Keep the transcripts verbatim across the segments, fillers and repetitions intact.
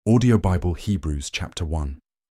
Audio Bible Hebrews chapter one.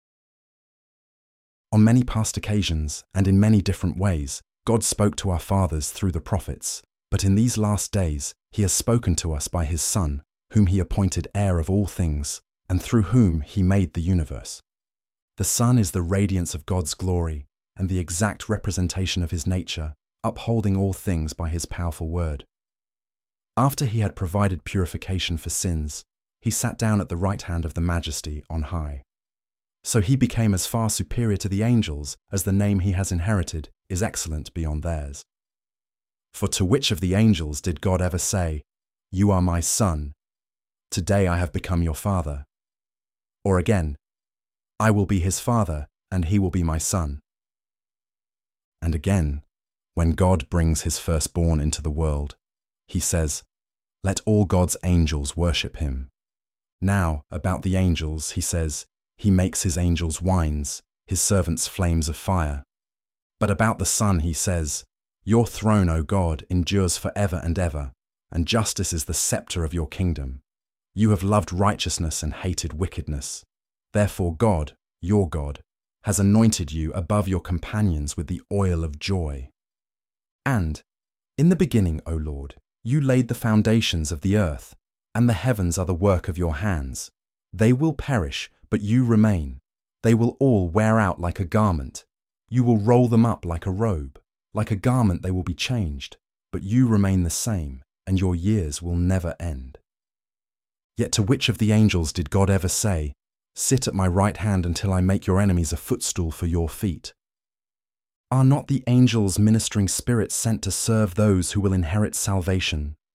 On many past occasions and in many different ways, God spoke to our fathers through the prophets, but in these last days he has spoken to us by his Son, whom he appointed heir of all things, and through whom he made the universe. The Son is the radiance of God's glory and the exact representation of his nature, upholding all things by his powerful word. After he had provided purification for sins, he sat down at the right hand of the Majesty on high. So he became as far superior to the angels as the name he has inherited is excellent beyond theirs. For to which of the angels did God ever say, "You are my Son, today I have become your Father"? Or again, "I will be his Father, and he will be my Son"? And again, when God brings his firstborn into the world, he says, "Let all God's angels worship him." Now, about the angels, he says, "He makes his angels winds, his servants flames of fire." But about the Son he says, "Your throne, O God, endures forever and ever, and justice is the scepter of your kingdom. You have loved righteousness and hated wickedness. Therefore God, your God, has anointed you above your companions with the oil of joy." And, "In the beginning, O Lord, you laid the foundations of the earth, and the heavens are the work of your hands. They will perish, but you remain. They will all wear out like a garment. You will roll them up like a robe. Like a garment they will be changed, but you remain the same, and your years will never end." Yet to which of the angels did God ever say, "Sit at my right hand until I make your enemies a footstool for your feet"? Are not the angels ministering spirits sent to serve those who will inherit salvation,